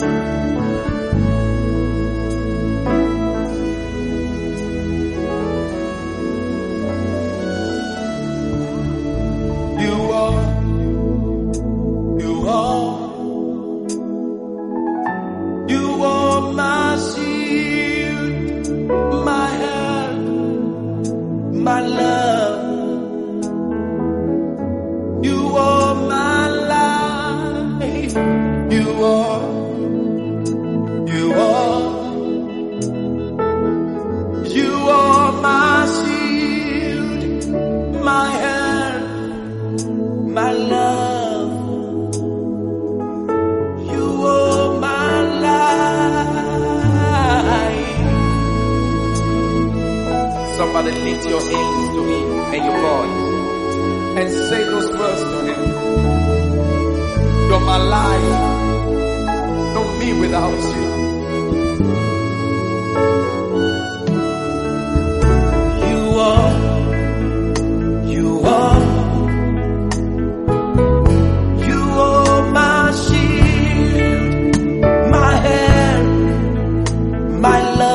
Somebody lift your hands to Him and your voice and say those words to Him. You're my life, no me without you. You are my shield, my hand, my love.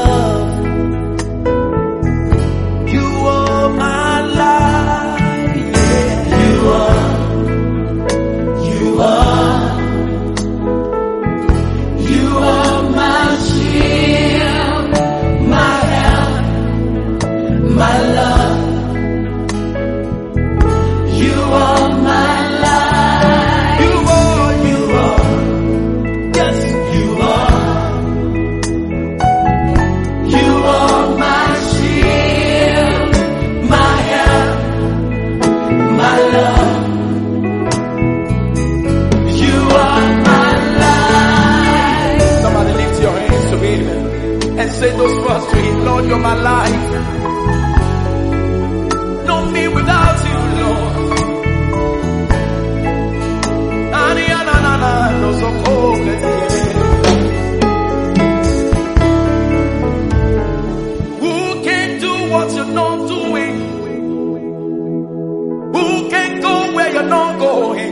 Say those words to Him. Lord, you're my life. No me without you, Lord. Who can do what you're not doing? Who can go where you're not going?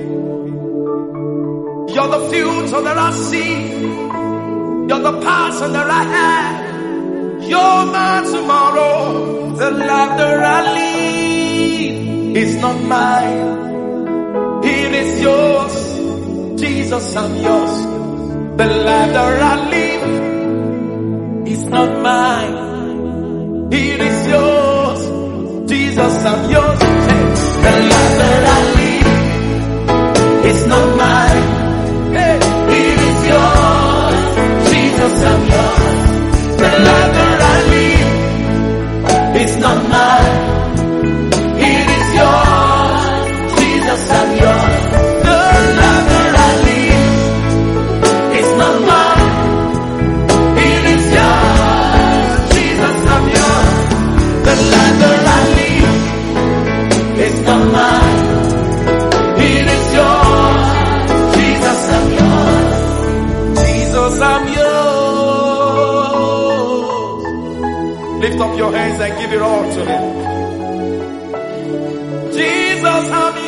You're the future that I see. You're the past and the right hand. You're my tomorrow. The life that I live is not mine. It is yours. Jesus, I'm yours. The life that I live is not mine. It is yours. Jesus, I'm yours. The life that I live is not mine. It is yours. Jesus, I'm yours. The life that I live is not mine. It is yours. Jesus, I'm yours. The life that I live is not mine. It is yours. Jesus, I'm yours. The life that I live is not mine. It is yours. Jesus, I'm yours. Jesus, I'm yours. Lift up your hands and give it all to Him. Jesus, I'm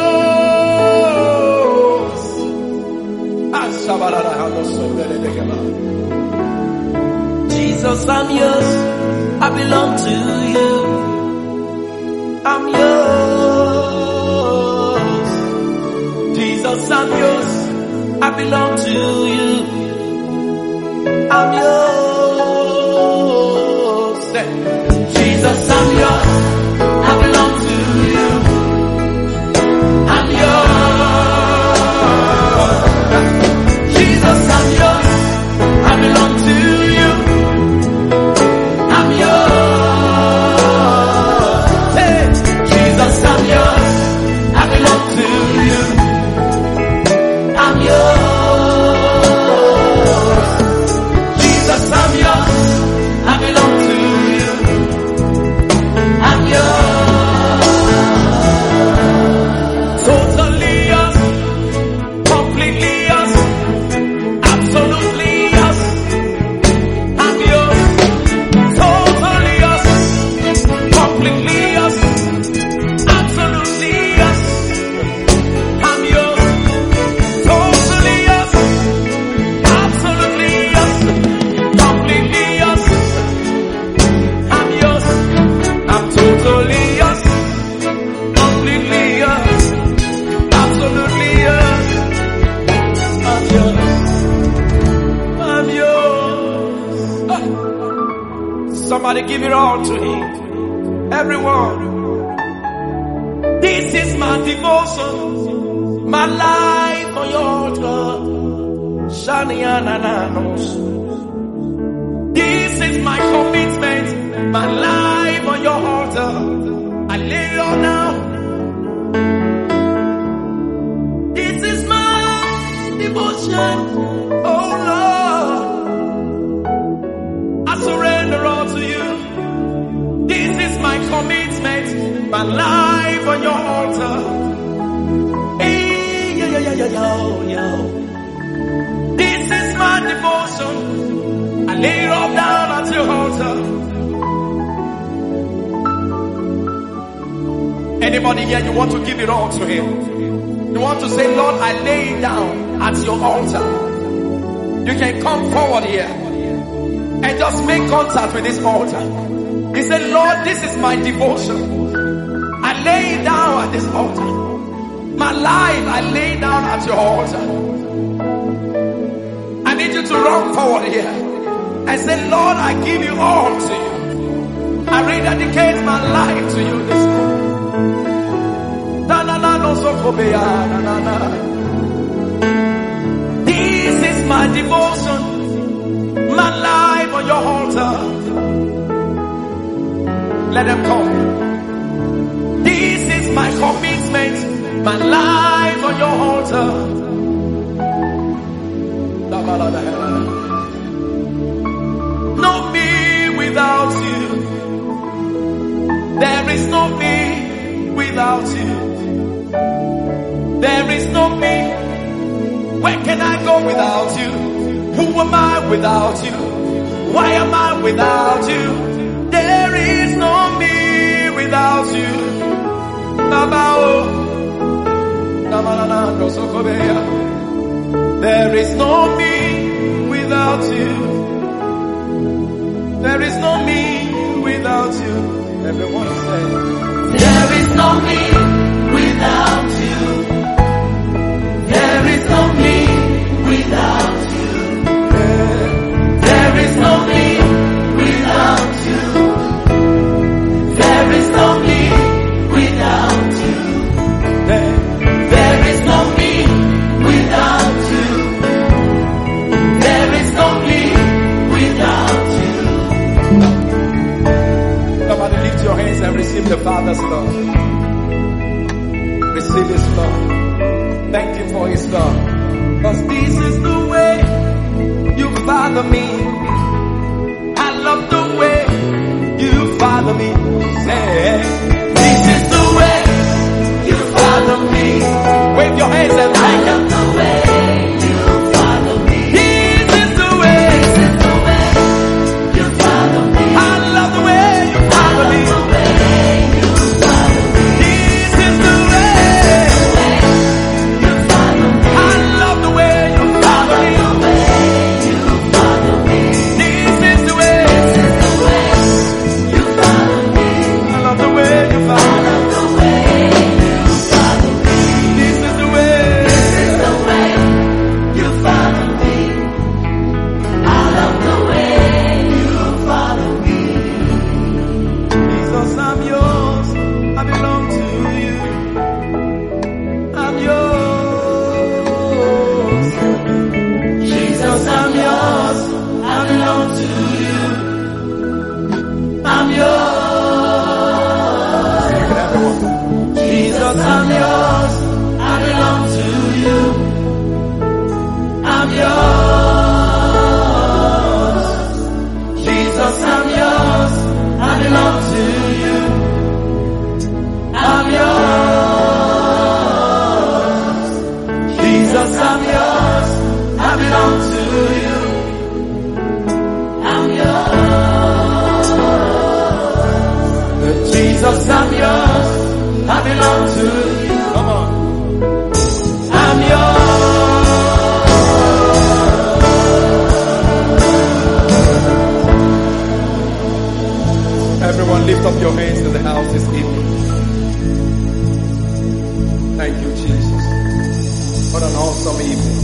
yours. Jesus, I'm yours. I belong to you. I'm yours. Jesus, I'm yours. I belong to you. I'm yours. Jesus, I'm yours. I belong to you. I'm yours. Jesus, I'm yours. I belong to you. I'm yours. Hey, Jesus, I'm yours. I belong to you. I'm yours. Jesus, Somebody give it all to him. Everyone. This is my devotion, my life on your altar. Shanianananos. This is my commitment, my life on your altar. I lay it all down. This is my devotion, oh Lord. I surrender all to you. This is my commitment, my life on your altar. Hey, yo. This is my devotion. I lay it all down at your altar. Anybody here, you want to give it all to him? You want to say, Lord, I lay it down at your altar. You can come forward here and just make contact with this altar. He said, Lord, this is my devotion. I lay it down at this altar. My life, I lay down at your altar. I need you to run forward here and say, Lord, I give you all to you. I rededicate my life to you this morning. This is my devotion, my life on your altar. Let them come. This is my commitment, my life on your altar. No me without you. There is no me without you. There is no me. Where can I go without you? Who am I without you? Why am I without you? There is no me without you. There is no me without you. There is no me without you. Everyone say, there is no me without you. There is no me without you. There is no me without you. There is no me without you. There is no me without you. There is no me without you. Somebody lift your hands and receive the Father's love. Receive His love. Thank Him for His love. Because this is the way you father me. I love the way you father me. Say, this is the way you father me. Wave your hands and I love the way you father me. This is the way. This is the way you father me. I love the way you father me. This is the way. Jesus, I'm yours. I belong to you. Come on. I'm yours. Everyone lift up your hands in the house this evening. Thank you, Jesus. What an awesome evening.